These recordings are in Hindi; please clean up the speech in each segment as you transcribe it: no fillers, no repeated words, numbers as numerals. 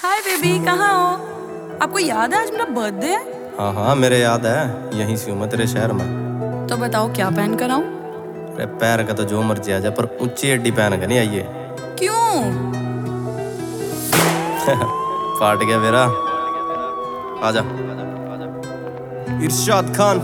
हाय बेबी, कहाँ हो? आपको याद है आज मेरा बर्थडे है? हाँ हाँ मेरे याद है, यहीं से हूँ मैं तेरे शहर में। तो बताओ क्या पहन कर आऊं? अरे पैर का तो जो मर्जी आ जाए, पर ऊंची एडी पहन कर नहीं आइए। क्यों? फाट गया मेरा। आजा। इरशाद खान।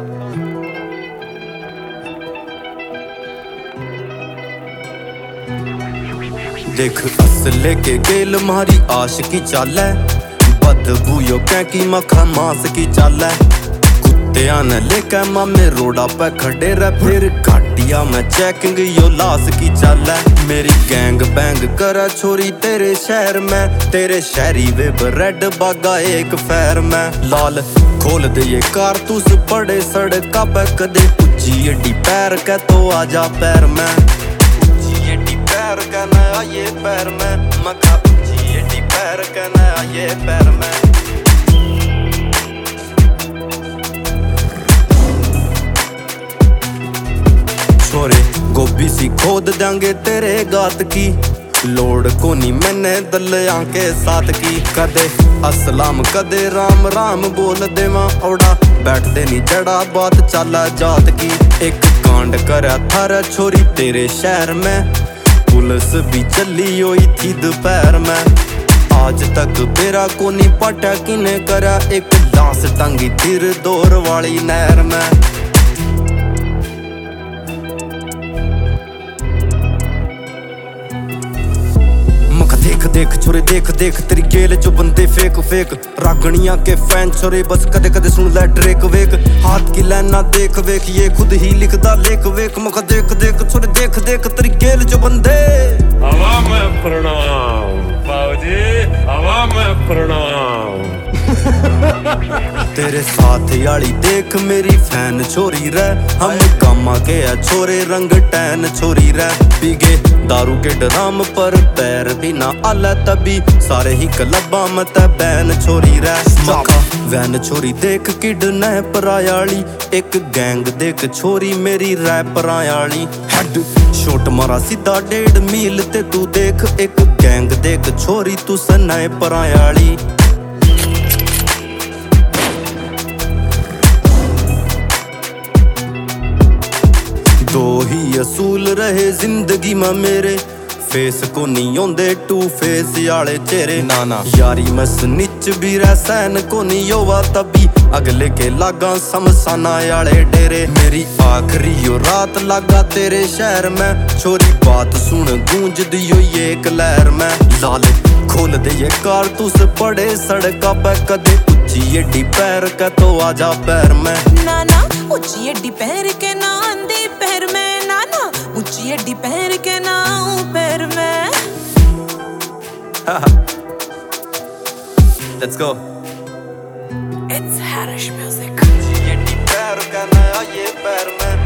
देख असले के गेल मारी आश की चाल है, बदबू यो की मखा मांस की चाल है। कुत्तिया ने लेकर मामे रोडा पे खड़े रह, फिर घाटिया में चेकिंग यो लाश की चाल है। मेरी गैंग बैंग करे छोरी तेरे शहर में, तेरे शहरी वे रेड बागा एक फैर में। लाल खोल दे ये कारतूस पड़े सड़का पे, कदे उच्ची एडी पैर के तो आजा पैर में। उच्ची एडी पैर कहना आइए पैर में, मखा उच्ची एडी पैर कहना आइए पैर में। छोरे गोभी सी खोद देंगे तेरे गात की, लोड को नहीं मैंने दलिया के साथ की। कदे अस्सलाम कदे राम राम बोल देवा औड़ा, बैठ दे नहीं जड़ा बात चाला जात की। एक कांड करा थारा छोरी तेरे शहर में, पुलिस भी चली हुई थी दोपहर में। आज तक बेरा को नहीं पटा किने करा, एक लाश टंगी तीर दौर वाली नहर में। देख देख छोरे देख देख तेरी गेल जो बंदे फेक फेक, रागणिया के फैन छोरे बस कदे कदे सुन ले ड्रेक वेक। हाथ की लाइना देख वेख ये खुद ही लिखदा लेख वेक। मौका देख देख छोरे देख देख तेरी गेल जो बंदे। हवा में प्रणाम बाबूजी, हवा में प्रणाम। तेरे साथ याली देख मेरी फैन छोरी रे, हम कामा के है छोरे रंग टैन छोरी रे। पीगे दारू के ड्राम पर पैर भी ना आला, तभी सारे ही क्लबा मत बैन छोरी रे। मखा वैन छोरी देख किड न परायाली, एक गैंग देख छोरी मेरी रैपर आयाली। हेड शॉट मारा सीधा 1.5 मील ते तू देख, एक गैंग देख छोरी तू सनाए परायाली। दो ही असूल रहे जिंदगी में मेरे, फेस को नहीं आंदे टू फेस आले चेहरे। नाना यारी में स्निच भी रह सैन को नहीं होवा, तभी अगले के लागा समसाना आले डेरे। मेरी आखिरी यो रात लागा तेरे शहर में, छोरी बात सुन गूंज दियो ये एक लहर में। लाल खोल दे ये कारतूस पड़े सड़का पे, कदे उच्ची एडी पैर का तो आजा पैर में। नाना ऊंची एडी पैर के ना आंधी पैर में, नाना ऊंची एडी पैर के ना पैर में। Let's go. It's Harish music. ये पैर का ना ये पैर में।